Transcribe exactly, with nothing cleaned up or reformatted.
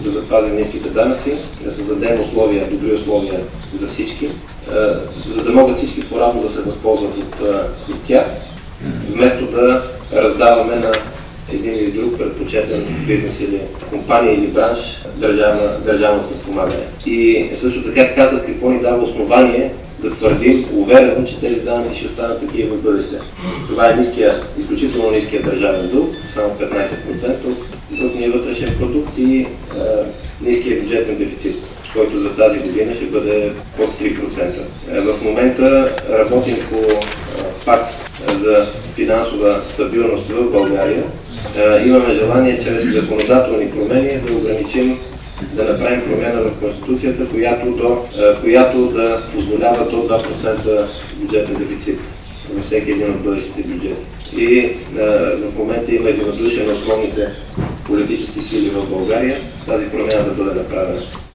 да запазим ниските данъци, да създадем условия, добри условия за всички, за да могат всички по-равно да се възползват от, от тях, вместо да раздаваме на един или друг предпочетен бизнес или компания или бранш държавна, държавно подпомагане. И също така казах какво ни дава основание да твърдим уверено, че тези данъци ще останат такива в бъдеще. Това е ниския, изключително ниския държавен дълг, само петнайсет процента от брутния вътрешен продукт и е, ниския бюджетен дефицит, който за тази година ще бъде под три процента. Е, в момента работим по е, пакт за финансова стабилност в България. Е, имаме желание чрез законодателни промени да ограничим, да направим промяна в Конституцията, която, до, която да позволява до два процента бюджетен дефицит във всеки един от бъдещите бюджети. И е, в момента има единодушие на основните политически сили в България тази промяна да бъде направена.